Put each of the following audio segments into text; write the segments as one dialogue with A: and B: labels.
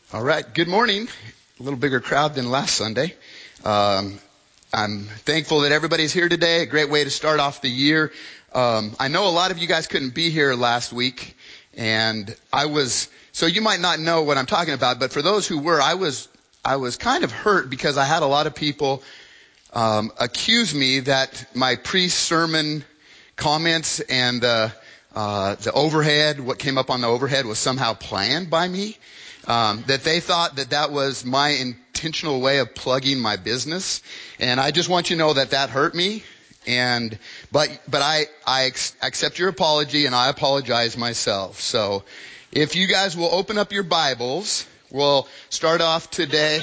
A: All right. Good morning. A little bigger crowd than last Sunday. I'm thankful that everybody's here today. A great way to start off the year. I know a lot of you guys couldn't be here last week, and so you might not know what I'm talking about, but for those who were, I was kind of hurt because I had a lot of people accuse me that my pre-sermon comments and the overhead, what came up on the overhead, was somehow planned by me. That they thought that was my intentional way of plugging my business. And I just want you to know that hurt me. But I accept your apology and I apologize myself. So if you guys will open up your Bibles, we'll start off today.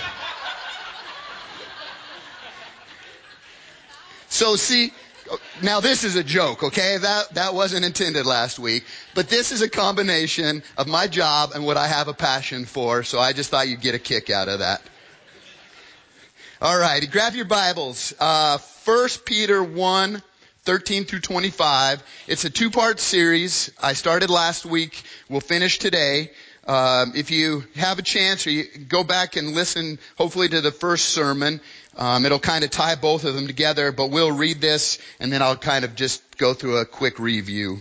A: So see, now this is a joke, okay? That wasn't intended last week. But this is a combination of my job and what I have a passion for. So I just thought you'd get a kick out of that. All right, grab your Bibles. 1 Peter 1, 13 through 25. It's a two-part series. I started last week. We'll finish today. If you have a chance, or you go back and listen, hopefully, to the first sermon, it'll kind of tie both of them together, but we'll read this, and then I'll kind of just go through a quick review.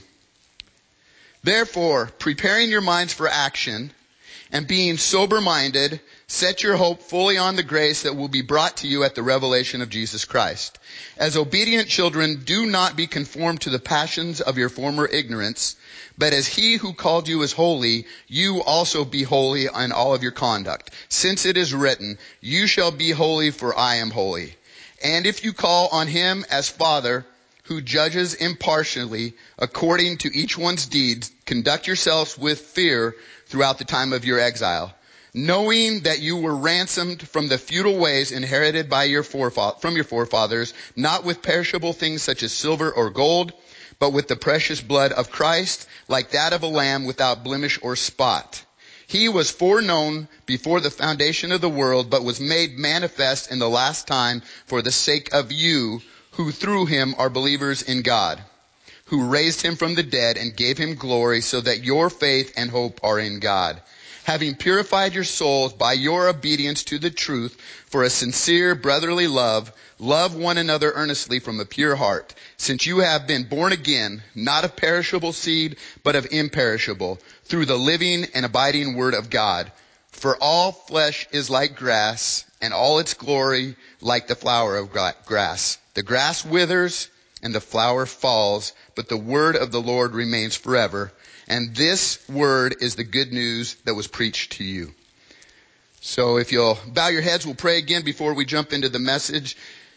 A: Therefore, preparing your minds for action, and being sober-minded, set your hope fully on the grace that will be brought to you at the revelation of Jesus Christ. As obedient children, do not be conformed to the passions of your former ignorance, but as he who called you is holy, you also be holy in all of your conduct. Since it is written, you shall be holy, for I am holy. And if you call on him as Father, who judges impartially according to each one's deeds, conduct yourselves with fear throughout the time of your exile, knowing that you were ransomed from the futile ways inherited by from your forefathers, not with perishable things such as silver or gold, but with the precious blood of Christ, like that of a lamb without blemish or spot. He was foreknown before the foundation of the world, but was made manifest in the last time for the sake of you, who through him are believers in God, who raised him from the dead and gave him glory, so that your faith and hope are in God. Having purified your souls by your obedience to the truth for a sincere brotherly love, love one another earnestly from a pure heart, since you have been born again, not of perishable seed, but of imperishable, through the living and abiding word of God. For all flesh is like grass, and all its glory like the flower of grass. The grass withers, and the flower falls, but the word of the Lord remains forever. And this word is the good news that was preached to you. So if you'll bow your heads, we'll pray again before we jump into the message.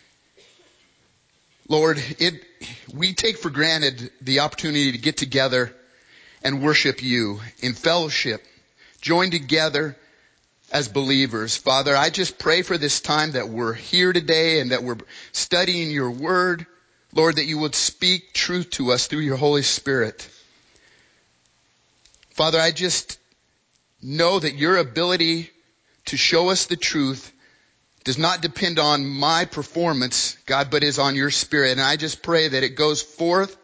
A: Lord, we take for granted the opportunity to get together and worship you in fellowship, join together as believers. Father, I just pray for this time that we're here today and that we're studying your word. Lord, that you would speak truth to us through your Holy Spirit. Father, I just know that your ability to show us the truth does not depend on my performance, God, but is on your Spirit. And I just pray that it goes forth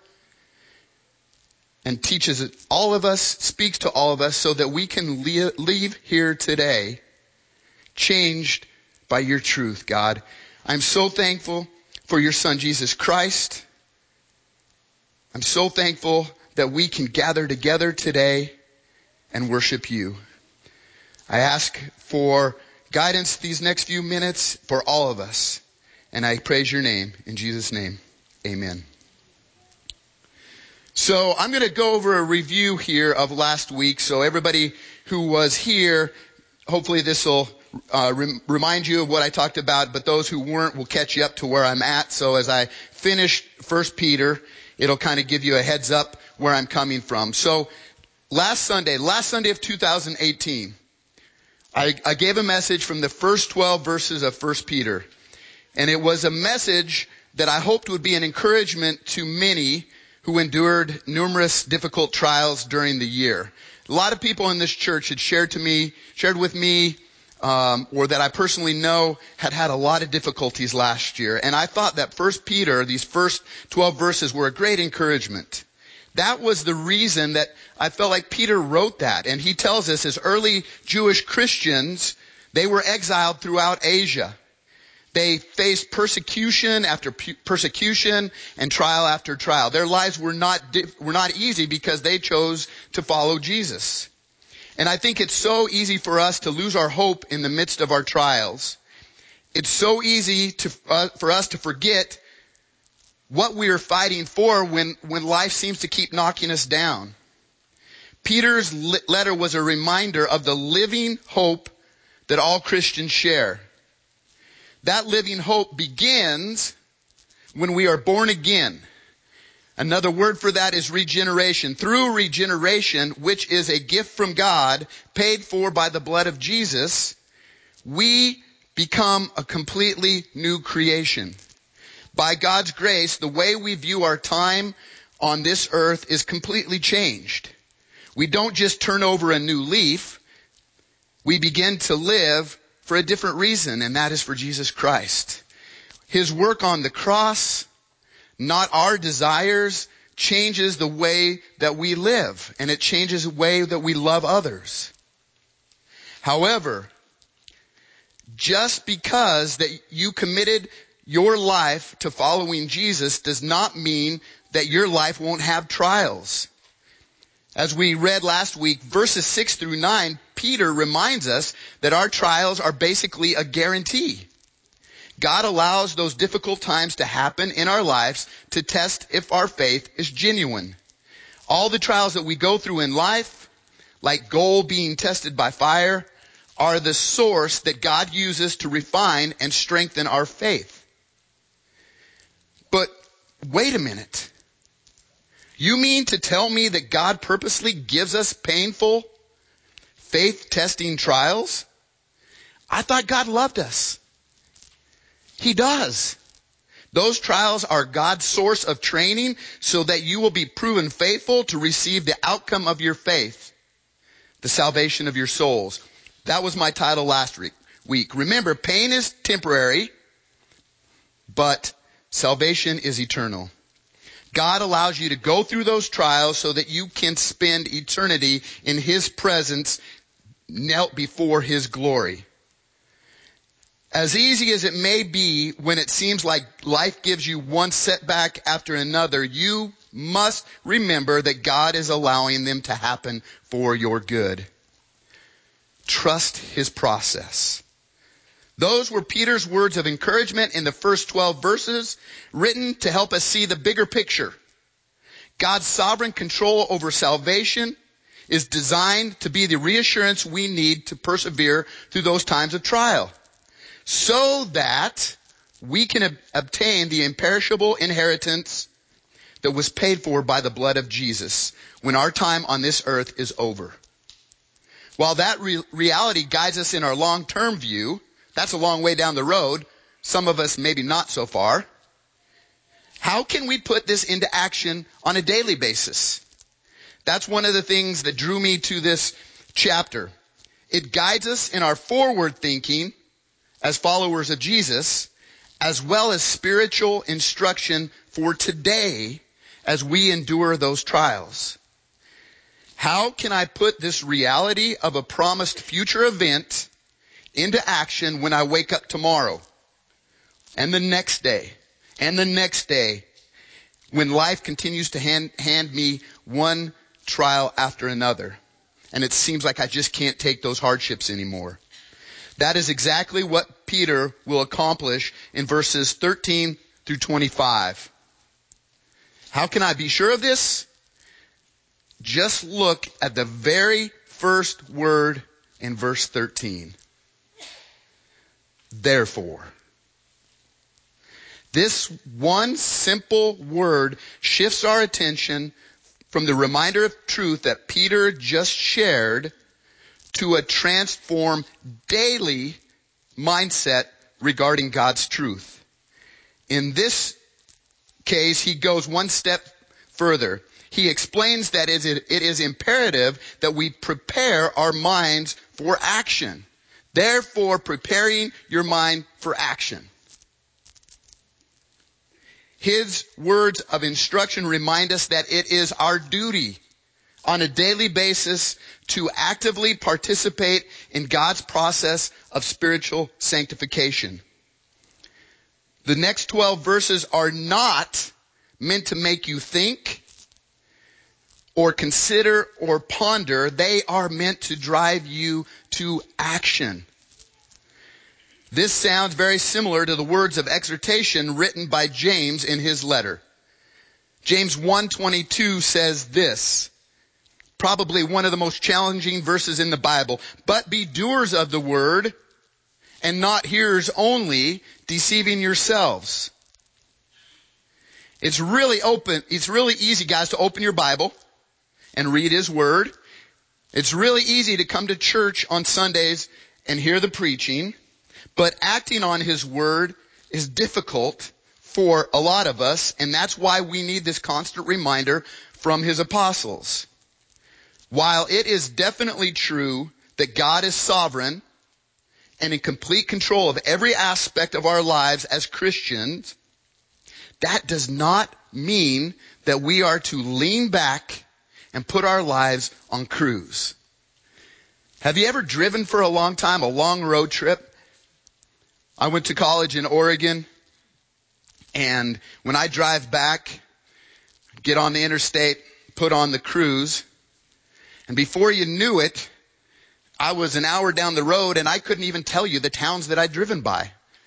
A: and teaches all of us, speaks to all of us, so that we can leave here today changed by your truth, God. I'm so thankful for your Son, Jesus Christ. I'm so thankful that we can gather together today and worship you. I ask for guidance these next few minutes for all of us. And I praise your name. In Jesus' name, amen. So I'm going to go over a review here of last week. So everybody who was here, hopefully this will remind you of what I talked about. But those who weren't will catch you up to where I'm at. So as I finish 1 Peter, it'll kind of give you a heads up where I'm coming from. So last Sunday of 2018, I gave a message from the first 12 verses of 1 Peter. And it was a message that I hoped would be an encouragement to many who endured numerous difficult trials during the year. A lot of people in this church had shared with me, or that I personally know had a lot of difficulties last year. And I thought that 1 Peter, these first 12 verses, were a great encouragement That was the reason that I felt like Peter wrote that. And he tells us as early Jewish Christians, they were exiled throughout Asia. They faced persecution after persecution and trial after trial. Their lives were not easy because they chose to follow Jesus. And I think it's so easy for us to lose our hope in the midst of our trials. It's so easy for us to forget what we are fighting for when life seems to keep knocking us down. Peter's letter was a reminder of the living hope that all Christians share. That living hope begins when we are born again. Another word for that is regeneration. Through regeneration, which is a gift from God, paid for by the blood of Jesus, we become a completely new creation. By God's grace, the way we view our time on this earth is completely changed. We don't just turn over a new leaf. We begin to live for a different reason, and that is for Jesus Christ. His work on the cross, not our desires, changes the way that we live, and it changes the way that we love others. However, just because that you committed your life to following Jesus does not mean that your life won't have trials. As we read last week, verses 6 through 9, Peter reminds us that our trials are basically a guarantee. God allows those difficult times to happen in our lives to test if our faith is genuine. All the trials that we go through in life, like gold being tested by fire, are the source that God uses to refine and strengthen our faith. But wait a minute. You mean to tell me that God purposely gives us painful, faith-testing trials? I thought God loved us. He does. Those trials are God's source of training so that you will be proven faithful to receive the outcome of your faith, the salvation of your souls. That was my title last week. Remember, pain is temporary, but salvation is eternal. God allows you to go through those trials so that you can spend eternity in His presence, knelt before His glory. As easy as it may be when it seems like life gives you one setback after another, you must remember that God is allowing them to happen for your good. Trust His process. Those were Peter's words of encouragement in the first 12 verses, written to help us see the bigger picture. God's sovereign control over salvation is designed to be the reassurance we need to persevere through those times of trial, so that we can obtain the imperishable inheritance that was paid for by the blood of Jesus when our time on this earth is over. While that reality guides us in our long-term view, that's a long way down the road, some of us maybe not so far, how can we put this into action on a daily basis? That's one of the things that drew me to this chapter. It guides us in our forward thinking as followers of Jesus, as well as spiritual instruction for today as we endure those trials. How can I put this reality of a promised future event into action when I wake up tomorrow and the next day and the next day, when life continues to hand me one trial after another, and it seems like I just can't take those hardships anymore? That is exactly what Peter will accomplish in verses 13 through 25. How can I be sure of this? Just look at the very first word in verse 13. Therefore. This one simple word shifts our attention from the reminder of truth that Peter just shared to a transformed daily mindset regarding God's truth. In this case, he goes one step further. He explains that it is imperative that we prepare our minds for action. Therefore, preparing your mind for action. His words of instruction remind us that it is our duty on a daily basis to actively participate in God's process of spiritual sanctification. The next 12 verses are not meant to make you think or consider or ponder. They are meant to drive you to action. This sounds very similar to the words of exhortation written by James in his letter. James 1:22 says this, probably one of the most challenging verses in the Bible. But be doers of the word and not hearers only, deceiving yourselves. It's really easy, guys, to open your Bible and read His Word. It's really easy to come to church on Sundays and hear the preaching, but acting on His Word is difficult for a lot of us, and that's why we need this constant reminder from His apostles. While it is definitely true that God is sovereign and in complete control of every aspect of our lives as Christians, that does not mean that we are to lean back and put our lives on cruise. Have you ever driven for a long time, a long road trip? I went to college in Oregon, and when I drive back, get on the interstate, put on the cruise, and before you knew it, I was an hour down the road and I couldn't even tell you the towns that I'd driven by.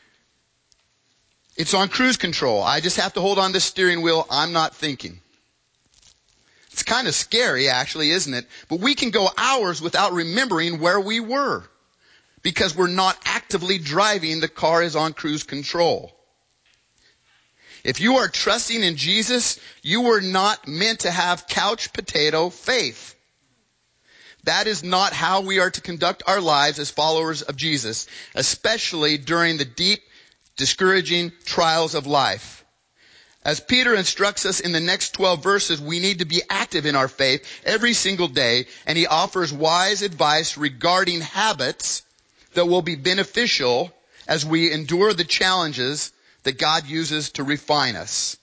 A: It's on cruise control. I just have to hold on the steering wheel. I'm not thinking. It's kind of scary, actually, isn't it? But we can go hours without remembering where we were because we're not actively driving. The car is on cruise control. If you are trusting in Jesus, you were not meant to have couch potato faith. That is not how we are to conduct our lives as followers of Jesus, especially during the deep, discouraging trials of life. As Peter instructs us in the next 12 verses, we need to be active in our faith every single day, and he offers wise advice regarding habits that will be beneficial as we endure the challenges that God uses to refine us.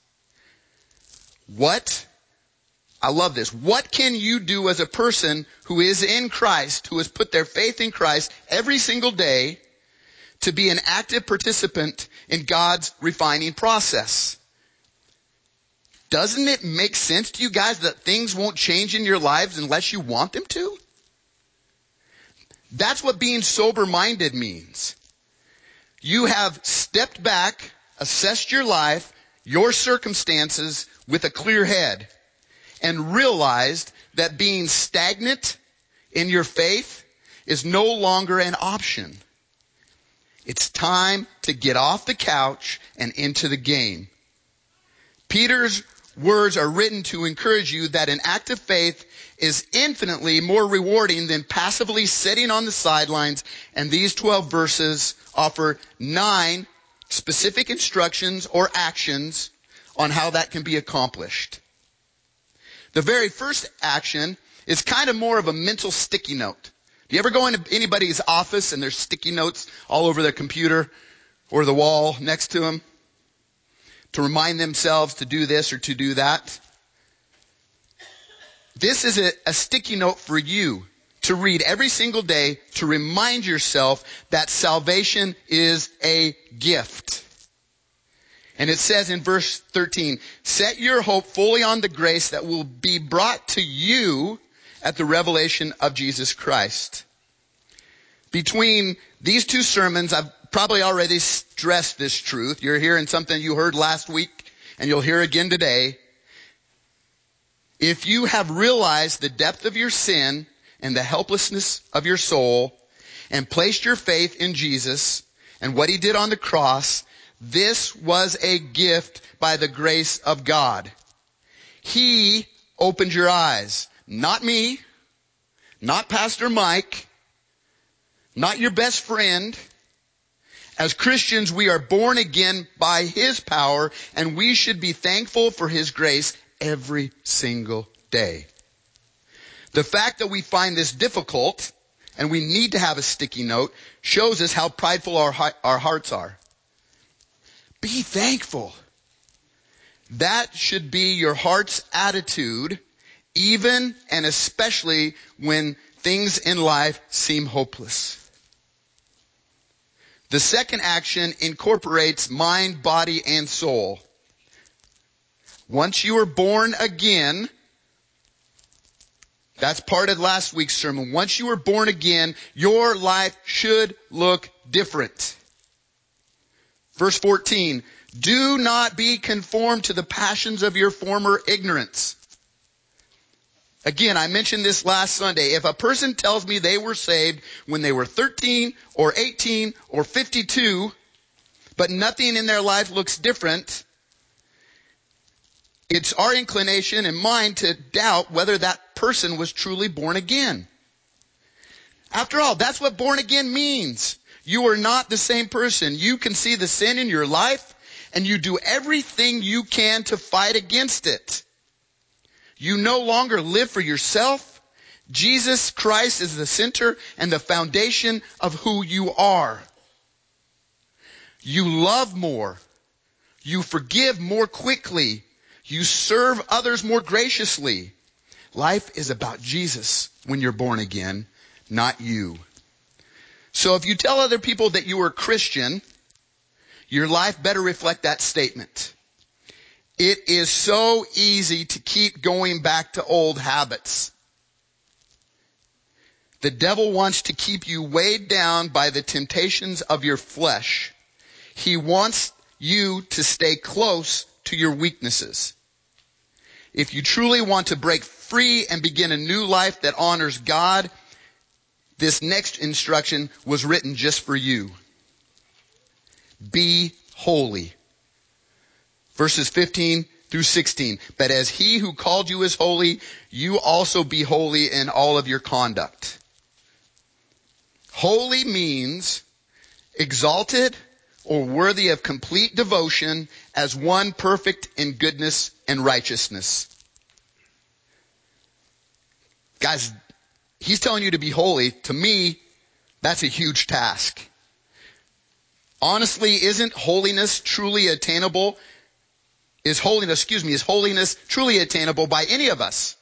A: I love this. What can you do as a person who is in Christ, who has put their faith in Christ every single day to be an active participant in God's refining process? Doesn't it make sense to you guys that things won't change in your lives unless you want them to? That's what being sober-minded means. You have stepped back, assessed your life, your circumstances with a clear head, and realized that being stagnant in your faith is no longer an option. It's time to get off the couch and into the game. Peter's words are written to encourage you that an active faith is infinitely more rewarding than passively sitting on the sidelines, and these 12 verses offer 9 specific instructions or actions on how that can be accomplished. The very first action is kind of more of a mental sticky note. Do you ever go into anybody's office and there's sticky notes all over their computer or the wall next to them to remind themselves to do this or to do that? This is a sticky note for you to read every single day to remind yourself that salvation is a gift. And it says in verse 13, set your hope fully on the grace that will be brought to you at the revelation of Jesus Christ. Between these two sermons, I've probably already stressed this truth. You're hearing something you heard last week, and you'll hear again today. If you have realized the depth of your sin and the helplessness of your soul, and placed your faith in Jesus and what He did on the cross, this was a gift by the grace of God. He opened your eyes. Not me, not Pastor Mike, not your best friend. As Christians, we are born again by His power, and we should be thankful for His grace every single day. The fact that we find this difficult and we need to have a sticky note shows us how prideful our hearts are. Be thankful. That should be your heart's attitude, even and especially when things in life seem hopeless. The second action incorporates mind, body, and soul. Once you are born again, that's part of last week's sermon. Once you are born again, your life should look different. Verse 14, do not be conformed to the passions of your former ignorance. Again, I mentioned this last Sunday. If a person tells me they were saved when they were 13 or 18 or 52, but nothing in their life looks different, it's our inclination and mine to doubt whether that person was truly born again. After all, that's what born again means. You are not the same person. You can see the sin in your life, and you do everything you can to fight against it. You no longer live for yourself. Jesus Christ is the center and the foundation of who you are. You love more. You forgive more quickly. You serve others more graciously. Life is about Jesus when you're born again, not you. So if you tell other people that you are Christian, your life better reflect that statement. It is so easy to keep going back to old habits. The devil wants to keep you weighed down by the temptations of your flesh. He wants you to stay close to your weaknesses. If you truly want to break free and begin a new life that honors God, this next instruction was written just for you. Be holy. Verses 15 through 16. But as he who called you is holy, you also be holy in all of your conduct. Holy means exalted or worthy of complete devotion as one perfect in goodness and righteousness. Guys, he's telling you to be holy. To me, that's a huge task. Honestly, isn't holiness truly attainable? Is holiness truly attainable by any of us?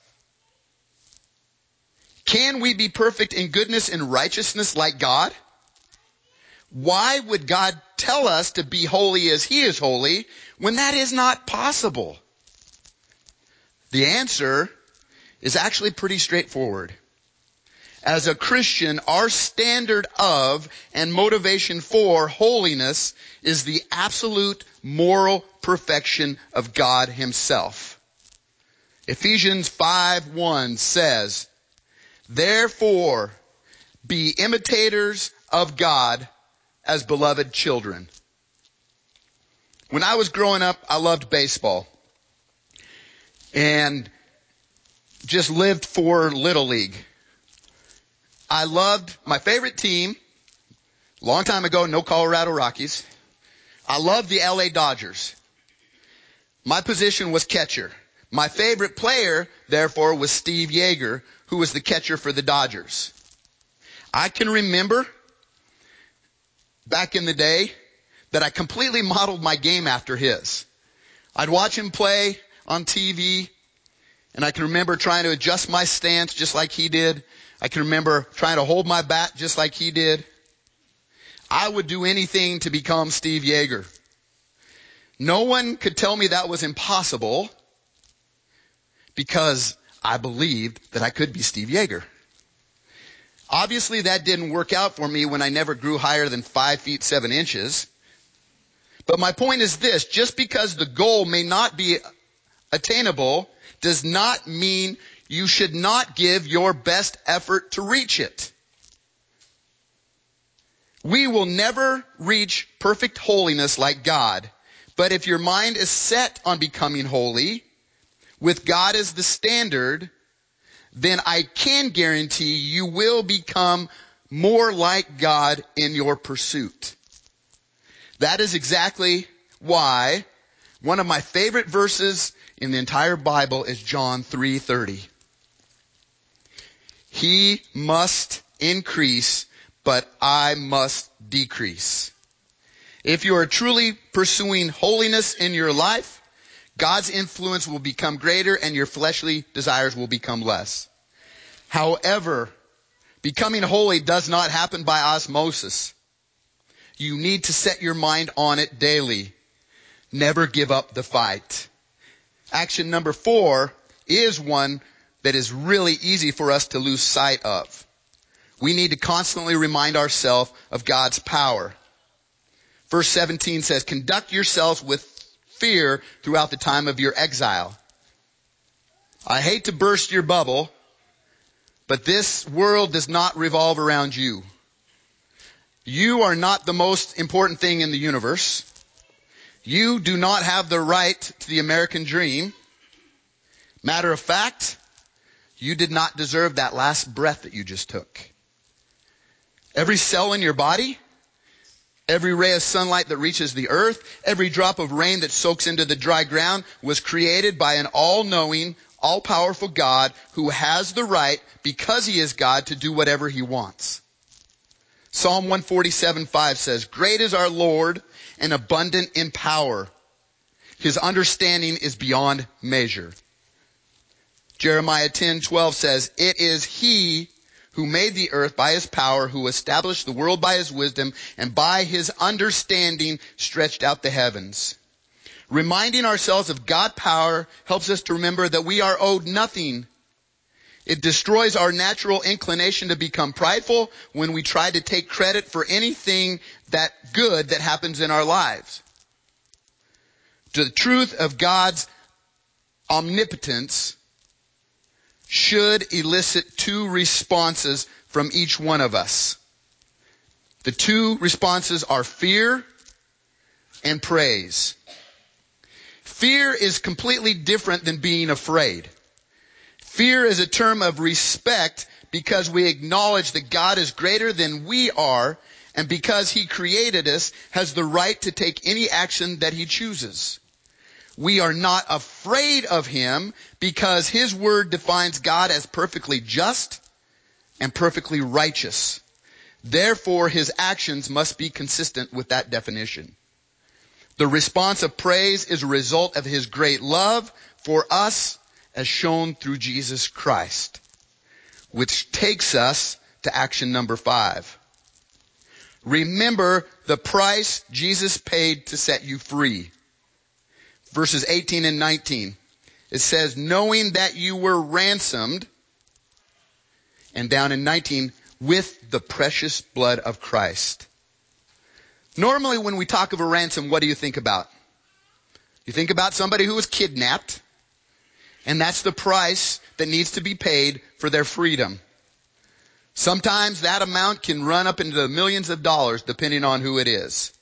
A: Can we be perfect in goodness and righteousness like God? Why would God tell us to be holy as he is holy when that is not possible? The answer is actually pretty straightforward. As a Christian, our standard of and motivation for holiness is the absolute moral perfection of God himself. Ephesians 5:1 says, therefore, be imitators of God as beloved children. When I was growing up, I loved baseball. And just lived for Little League. I loved my favorite team, long time ago, no Colorado Rockies. I loved the LA Dodgers. My position was catcher. My favorite player, therefore, was Steve Yeager, who was the catcher for the Dodgers. I can remember back in the day that I completely modeled my game after his. I'd watch him play on TV, and I can remember trying to adjust my stance just like he did. I can remember trying to hold my bat just like he did. I would do anything to become Steve Yeager. No one could tell me that was impossible because I believed that I could be Steve Yeager. Obviously, that didn't work out for me when I never grew higher than 5 feet 7 inches. But my point is this, just because the goal may not be attainable does not mean you should not give your best effort to reach it. We will never reach perfect holiness like God, but if your mind is set on becoming holy, with God as the standard, then I can guarantee you will become more like God in your pursuit. That is exactly why one of my favorite verses in the entire Bible is John 3:30. He must increase, but I must decrease. If you are truly pursuing holiness in your life, God's influence will become greater and your fleshly desires will become less. However, becoming holy does not happen by osmosis. You need to set your mind on it daily. Never give up the fight. Action number 4 is one that is really easy for us to lose sight of. We need to constantly remind ourselves of God's power. Verse 17 says, conduct yourselves with fear throughout the time of your exile. I hate to burst your bubble, but this world does not revolve around you. You are not the most important thing in the universe. You do not have the right to the American dream. Matter of fact, you did not deserve that last breath that you just took. Every cell in your body, every ray of sunlight that reaches the earth, every drop of rain that soaks into the dry ground was created by an all-knowing, all-powerful God who has the right, because he is God, to do whatever he wants. Psalm 147:5 says, great is our Lord and abundant in power. His understanding is beyond measure. Jeremiah 10:12 says, it is he who made the earth by his power, who established the world by his wisdom, and by his understanding stretched out the heavens. Reminding ourselves of God's power helps us to remember that we are owed nothing. It destroys our natural inclination to become prideful when we try to take credit for anything that good that happens in our lives. The truth of God's omnipotence should elicit 2 responses from each one of us. The 2 responses are fear and praise. Fear is completely different than being afraid. Fear is a term of respect because we acknowledge that God is greater than we are, and because he created us, has the right to take any action that he chooses. We are not afraid of him because his word defines God as perfectly just and perfectly righteous. Therefore, his actions must be consistent with that definition. The response of praise is a result of his great love for us as shown through Jesus Christ, which takes us to action number 5. Remember the price Jesus paid to set you free. Verses 18 and 19. It says, knowing that you were ransomed, and down in 19, with the precious blood of Christ. Normally when we talk of a ransom, what do you think about? You think about somebody who was kidnapped, and that's the price that needs to be paid for their freedom. Sometimes that amount can run up into the millions of dollars depending on who it is.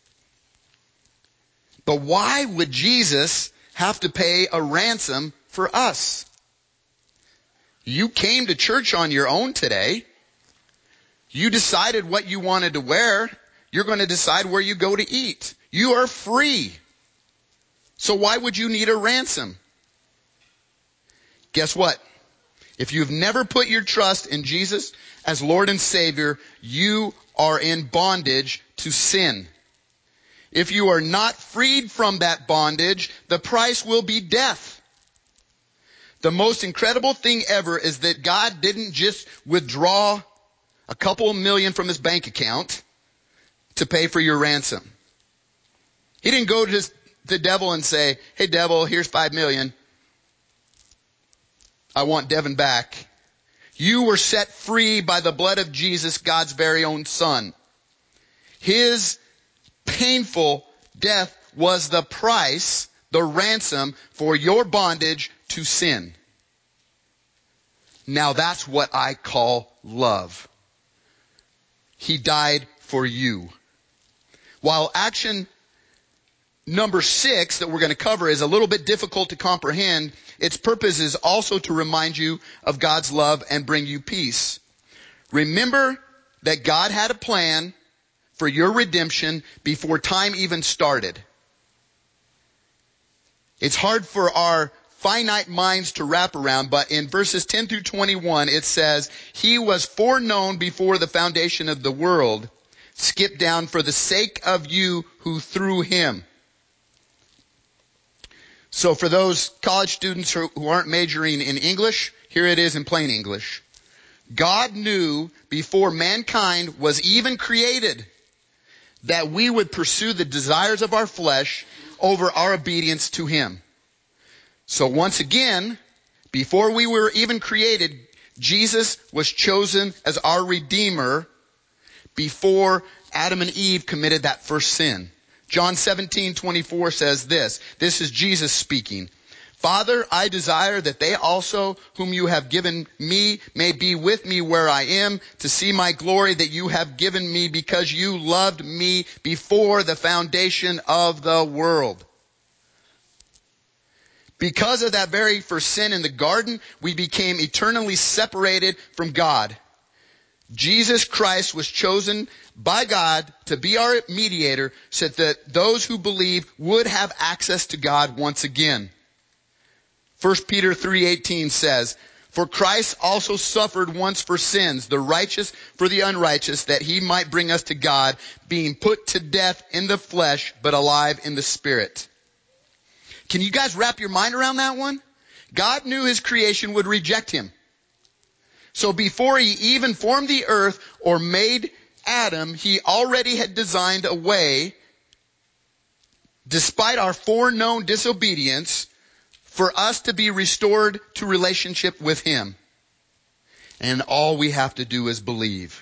A: But why would Jesus have to pay a ransom for us? You came to church on your own today. You decided what you wanted to wear. You're going to decide where you go to eat. You are free. So why would you need a ransom? Guess what? If you've never put your trust in Jesus as Lord and Savior, you are in bondage to sin. If you are not freed from that bondage, the price will be death. The most incredible thing ever is that God didn't just withdraw a couple million from his bank account to pay for your ransom. He didn't go to the devil and say, hey devil, here's 5 million. I want Devin back. You were set free by the blood of Jesus, God's very own Son. His painful death was the price, the ransom for your bondage to sin. Now that's what I call love. He died for you. While action number 6 that we're going to cover is a little bit difficult to comprehend, its purpose is also to remind you of God's love and bring you peace. Remember that God had a plan for your redemption before time even started. It's hard for our finite minds to wrap around, but in verses 10 through 21 it says, he was foreknown before the foundation of the world. Skip down, for the sake of you who through him. So for those college students who aren't majoring in English, here it is in plain English. God knew before mankind was even created that we would pursue the desires of our flesh over our obedience to Him. So once again, before we were even created, Jesus was chosen as our Redeemer before Adam and Eve committed that first sin. John 17:24 says this. This is Jesus speaking. Father, I desire that they also whom you have given me may be with me where I am, to see my glory that you have given me, because you loved me before the foundation of the world. Because of that very first sin in the garden, we became eternally separated from God. Jesus Christ was chosen by God to be our mediator so that those who believe would have access to God once again. 1 Peter 3:18 says, For Christ also suffered once for sins, the righteous for the unrighteous, that He might bring us to God, being put to death in the flesh, but alive in the Spirit. Can you guys wrap your mind around that one? God knew His creation would reject Him. So before He even formed the earth or made Adam, He already had designed a way, despite our foreknown disobedience, for us to be restored to relationship with Him. And all we have to do is believe.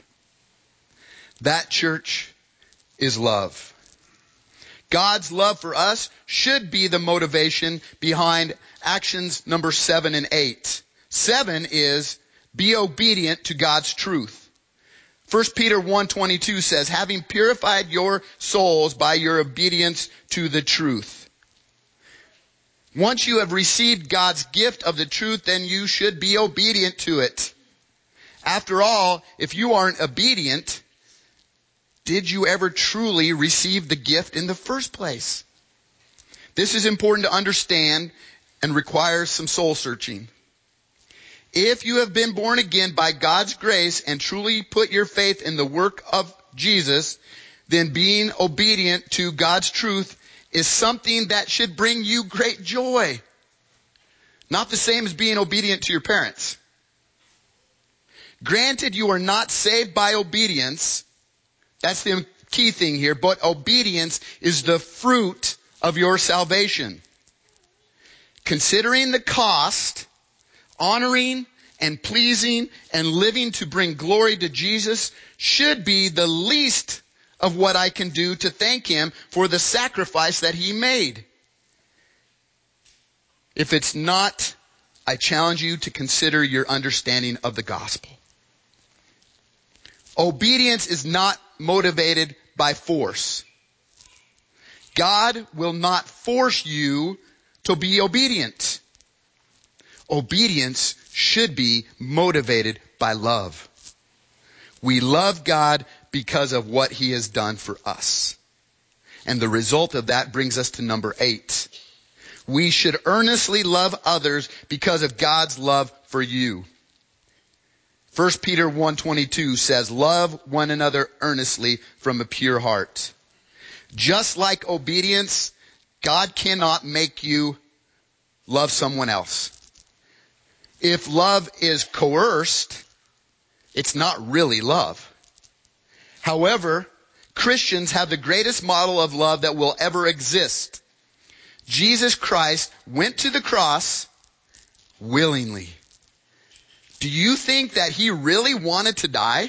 A: That, church, is love. God's love for us should be the motivation behind actions number 7 and 8. 7 is be obedient to God's truth. 1 Peter 1:22 says, having purified your souls by your obedience to the truth. Once you have received God's gift of the truth, then you should be obedient to it. After all, if you aren't obedient, did you ever truly receive the gift in the first place? This is important to understand and requires some soul searching. If you have been born again by God's grace and truly put your faith in the work of Jesus, then being obedient to God's truth is something that should bring you great joy. Not the same as being obedient to your parents. Granted, you are not saved by obedience. That's the key thing here. But obedience is the fruit of your salvation. Considering the cost, honoring and pleasing and living to bring glory to Jesus should be the least of what I can do to thank Him for the sacrifice that He made. If it's not, I challenge you to consider your understanding of the gospel. Obedience is not motivated by force. God will not force you to be obedient. Obedience should be motivated by love. We love God because of what He has done for us. And the result of that brings us to number 8. We should earnestly love others because of God's love for you. 1 Peter 1:22 says, love one another earnestly from a pure heart. Just like obedience, God cannot make you love someone else. If love is coerced, it's not really love. However, Christians have the greatest model of love that will ever exist. Jesus Christ went to the cross willingly. Do you think that He really wanted to die?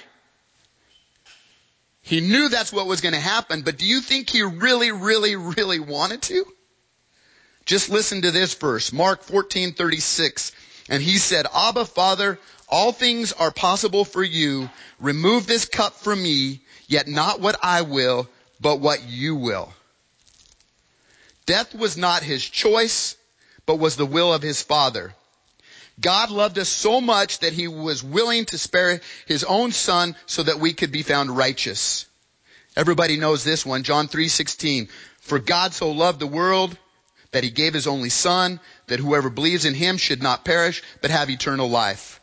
A: He knew that's what was going to happen, but do you think He really wanted to? Just listen to this verse, Mark 14:36. And He said, Abba, Father, all things are possible for you. Remove this cup from me, yet not what I will, but what you will. Death was not His choice, but was the will of His Father. God loved us so much that He was willing to spare His own Son so that we could be found righteous. Everybody knows this one, John 3:16. For God so loved the world that He gave His only Son, that whoever believes in Him should not perish, but have eternal life.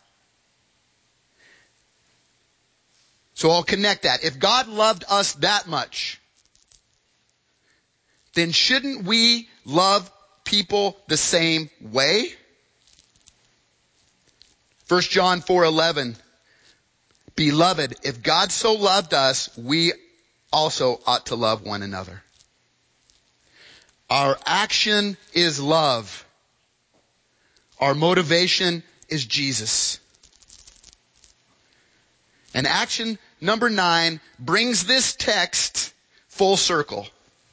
A: So I'll connect that. If God loved us that much, then shouldn't we love people the same way? 1 John 4:11. Beloved, if God so loved us, we also ought to love one another. Our action is love. Our motivation is Jesus. And action number 9 brings this text full circle.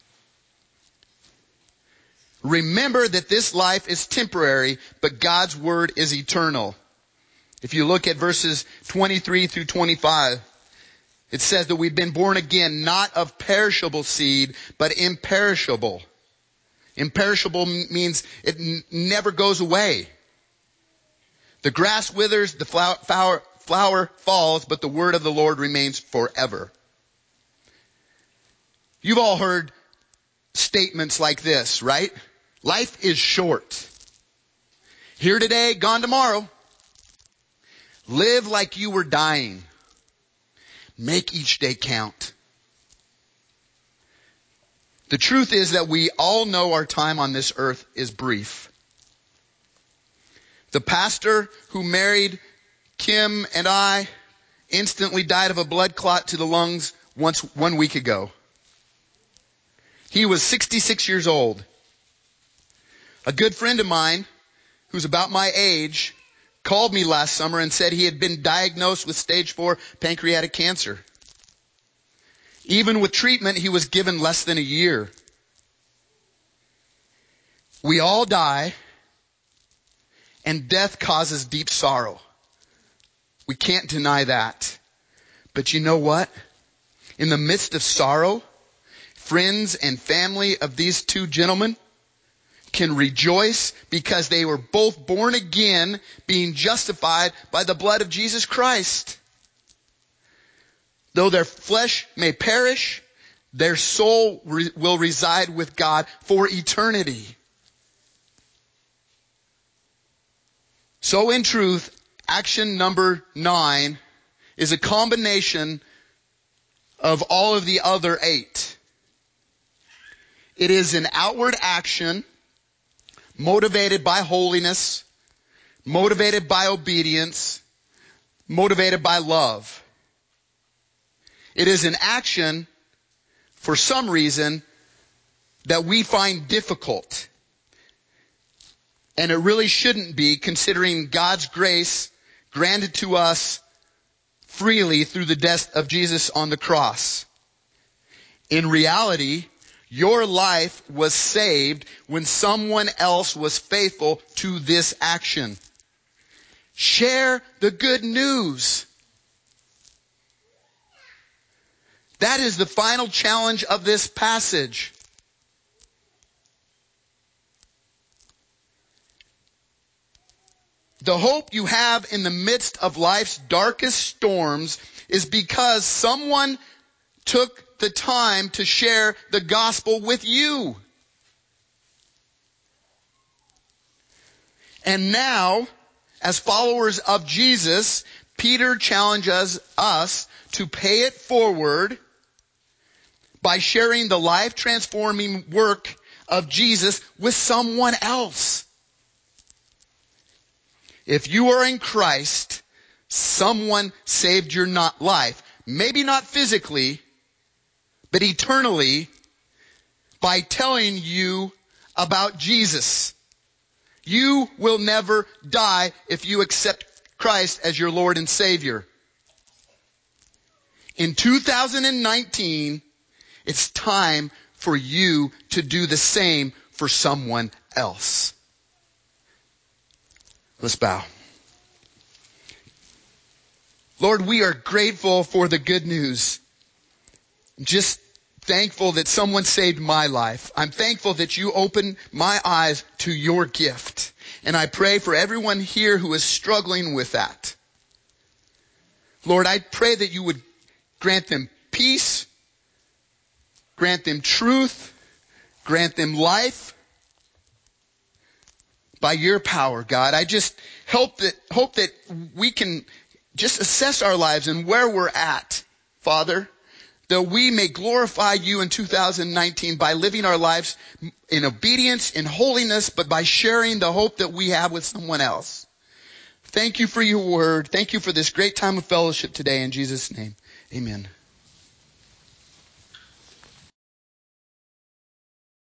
A: Remember that this life is temporary, but God's word is eternal. If you look at verses 23 through 25, it says that we've been born again, not of perishable seed, but imperishable. Imperishable means it never goes away. The grass withers, the flower falls, but the word of the Lord remains forever. You've all heard statements like this, right? Life is short. Here today, gone tomorrow. Live like you were dying. Make each day count. The truth is that we all know our time on this earth is brief. The pastor who married Kim and I instantly died of a blood clot to the lungs 1 week ago. He was 66 years old. A good friend of mine, who's about my age, called me last summer and said he had been diagnosed with stage 4 pancreatic cancer. Even with treatment, he was given less than a year. We all die, and death causes deep sorrow. We can't deny that. But you know what? In the midst of sorrow, friends and family of these two gentlemen can rejoice because they were both born again, being justified by the blood of Jesus Christ. Though their flesh may perish, their soul will reside with God for eternity. So in truth, action number 9 is a combination of all of the other 8. It is an outward action motivated by holiness, motivated by obedience, motivated by love. It is an action, for some reason, that we find difficult. And it really shouldn't be, considering God's grace granted to us freely through the death of Jesus on the cross. In reality, your life was saved when someone else was faithful to this action. Share the good news. That is the final challenge of this passage. The hope you have in the midst of life's darkest storms is because someone took the time to share the gospel with you. And now, as followers of Jesus, Peter challenges us to pay it forward by sharing the life-transforming work of Jesus with someone else. If you are in Christ, someone saved your life. Maybe not physically, but eternally, by telling you about Jesus. You will never die if you accept Christ as your Lord and Savior. In 2019, it's time for you to do the same for someone else. Let's bow. Lord, we are grateful for the good news. I'm just thankful that someone saved my life. I'm thankful that you opened my eyes to your gift. And I pray for everyone here who is struggling with that. Lord, I pray that you would grant them peace, grant them truth, grant them life by your power, God. I just hope that we can just assess our lives and where we're at, Father. that we may glorify you in 2019 by living our lives in obedience, in holiness, but by sharing the hope that we have with someone else. Thank you for your word. Thank you for this great time of fellowship today. In Jesus' name, amen.